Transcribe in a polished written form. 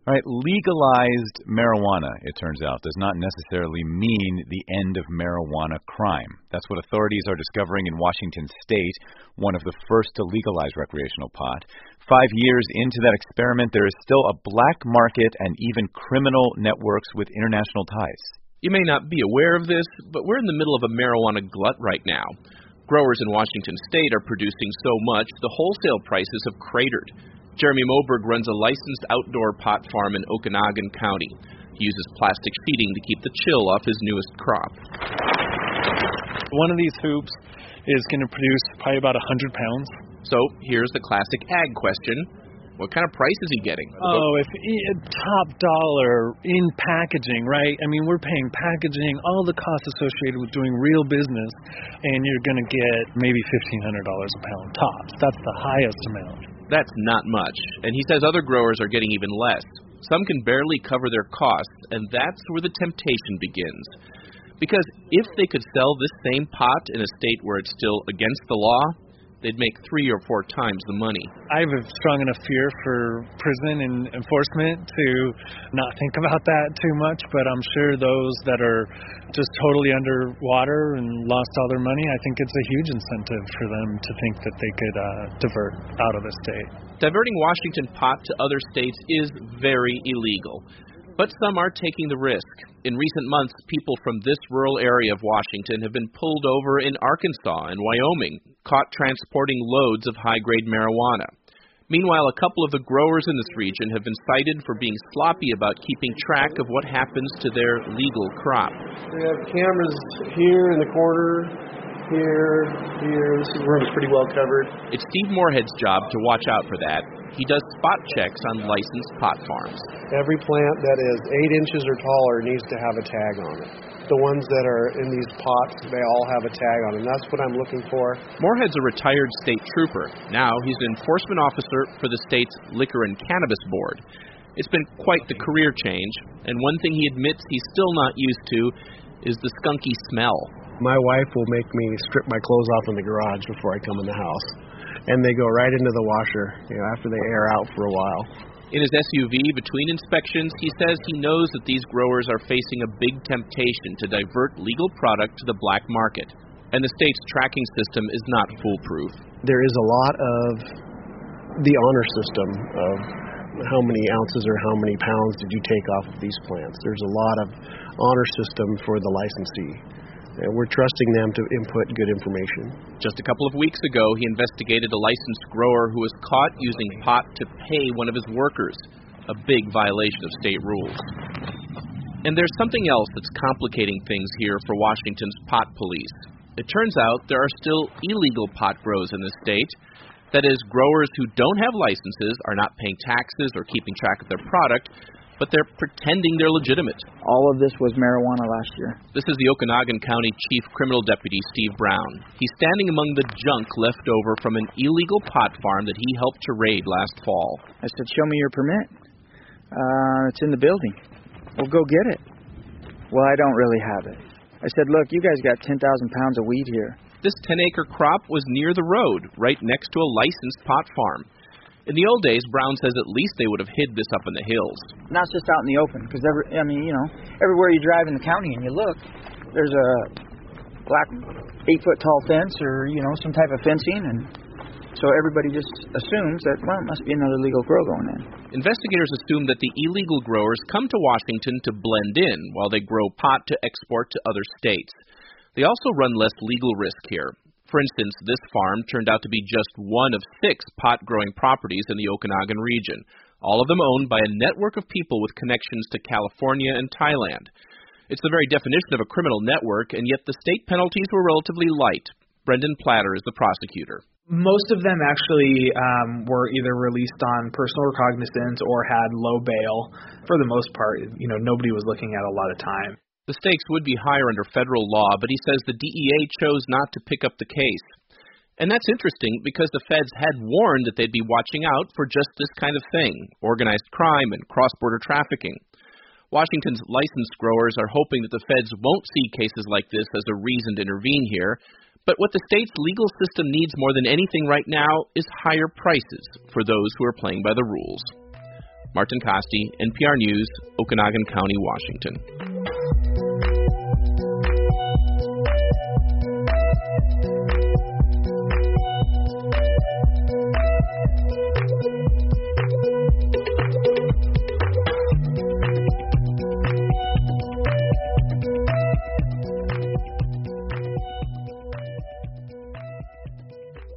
All right, legalized marijuana, it turns out, does not necessarily mean the end of marijuana crime. That's what authorities are discovering in Washington State, one of the first to legalize recreational pot. 5 years into that experiment, there is still a black market and even criminal networks with international ties. You may not be aware of this, but we're in the middle of a marijuana glut right now. Growers in Washington State are producing so much, the wholesale prices have cratered. Jeremy Moberg runs a licensed outdoor pot farm in Okanogan County. He uses plastic sheeting to keep the chill off his newest crop. One of these hoops is going to produce probably about 100 pounds. So here's the classic ag question. What kind of price is he getting? Oh, if top dollar in packaging, right? I mean, we're paying packaging, all the costs associated with doing real business, and you're going to get maybe $1,500 a pound tops. That's the highest amount. That's not much, and he says other growers are getting even less. Some can barely cover their costs, and that's where the temptation begins. Because if they could sell this same pot in a state where it's still against the law, they'd make 3 or 4 times the money. I have a strong enough fear for prison and enforcement to not think about that too much, but I'm sure those that are just totally underwater and lost all their money, I think it's a huge incentive for them to think that they could divert out of the state. Diverting Washington pot to other states is very illegal, but some are taking the risk. In recent months, people from this rural area of Washington have been pulled over in Arkansas and Wyoming, caught transporting loads of high-grade marijuana. Meanwhile, a couple of the growers in this region have been cited for being sloppy about keeping track of what happens to their legal crop. We have cameras here in the corner, here. This room is pretty well covered. It's Steve Moorhead's job to watch out for that. He does spot checks on licensed pot farms. Every plant that is 8 inches or taller needs to have a tag on it. The ones that are in these pots, they all have a tag on them. That's what I'm looking for. Moorhead's a retired state trooper. Now he's an enforcement officer for the state's Liquor and Cannabis Board. It's been quite the career change, and one thing he admits he's still not used to is the skunky smell. My wife will make me strip my clothes off in the garage before I come in the house. And they go right into the washer, after they air out for a while. In his SUV, between inspections, he says he knows that these growers are facing a big temptation to divert legal product to the black market. And the state's tracking system is not foolproof. There is a lot of the honor system of how many ounces or how many pounds did you take off of these plants. There's a lot of honor system for the licensee. And we're trusting them to input good information. Just a couple of weeks ago, he investigated a licensed grower who was caught using pot to pay one of his workers, a big violation of state rules. And there's something else that's complicating things here for Washington's pot police. It turns out there are still illegal pot grows in the state. That is, growers who don't have licenses are not paying taxes or keeping track of their product, but they're pretending they're legitimate. All of this was marijuana last year. This is the Okanogan County Chief Criminal Deputy Steve Brown. He's standing among the junk left over from an illegal pot farm that he helped to raid last fall. I said, show me your permit. It's in the building. Well, go get it. Well, I don't really have it. I said, look, you guys got 10,000 pounds of weed here. This 10-acre crop was near the road, right next to a licensed pot farm. In the old days, Brown says at least they would have hid this up in the hills. Not just out in the open, because everywhere you drive in the county and you look, there's a black 8-foot-tall fence or, some type of fencing, and so everybody just assumes that, well, it must be another legal grow going in. Investigators assume that the illegal growers come to Washington to blend in while they grow pot to export to other states. They also run less legal risk here. For instance, this farm turned out to be just one of 6 pot-growing properties in the Okanogan region, all of them owned by a network of people with connections to California and Thailand. It's the very definition of a criminal network, and yet the state penalties were relatively light. Brendan Platter is the prosecutor. Most of them actually were either released on personal recognizance or had low bail. For the most part, nobody was looking at a lot of time. The stakes would be higher under federal law, but he says the DEA chose not to pick up the case. And that's interesting because the feds had warned that they'd be watching out for just this kind of thing, organized crime and cross-border trafficking. Washington's licensed growers are hoping that the feds won't see cases like this as a reason to intervene here, but what the state's legal system needs more than anything right now is higher prices for those who are playing by the rules. Martin Costi, NPR News, Okanagan County, Washington.